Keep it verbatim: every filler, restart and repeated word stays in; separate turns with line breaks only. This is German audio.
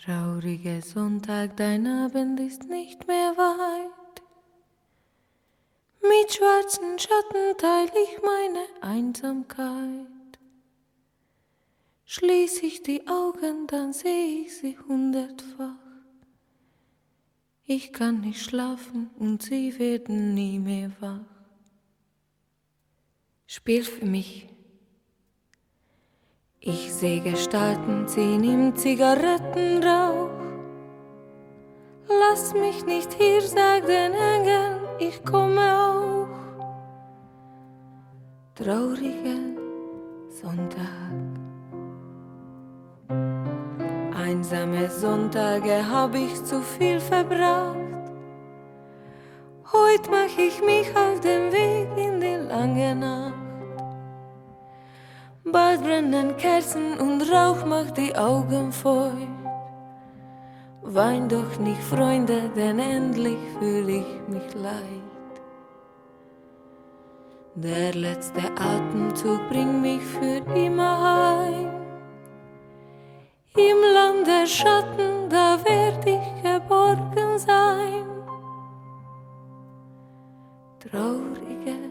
Trauriger Sonntag, dein Abend ist nicht mehr weit. Mit schwarzen Schatten teil ich meine Einsamkeit. Schließ ich die Augen, dann seh ich sie hundertfach. Ich kann nicht schlafen und sie werden nie mehr wach. Spiel für mich. Ich seh Gestalten ziehen im Zigarettenrauch. Lass mich nicht hier, sag den Engeln, ich komme auch. Trauriger Sonntag. Einsame Sonntage hab ich zu viel verbracht. Heut mach ich mich auf den Weg in die lange Nacht. Bald brennen Kerzen und Rauch macht die Augen feucht. Wein doch nicht, Freunde, denn endlich fühl ich mich leicht. Der letzte Atemzug bringt mich für immer heim. Im Land der Schatten, da werd ich geborgen sein. Traurige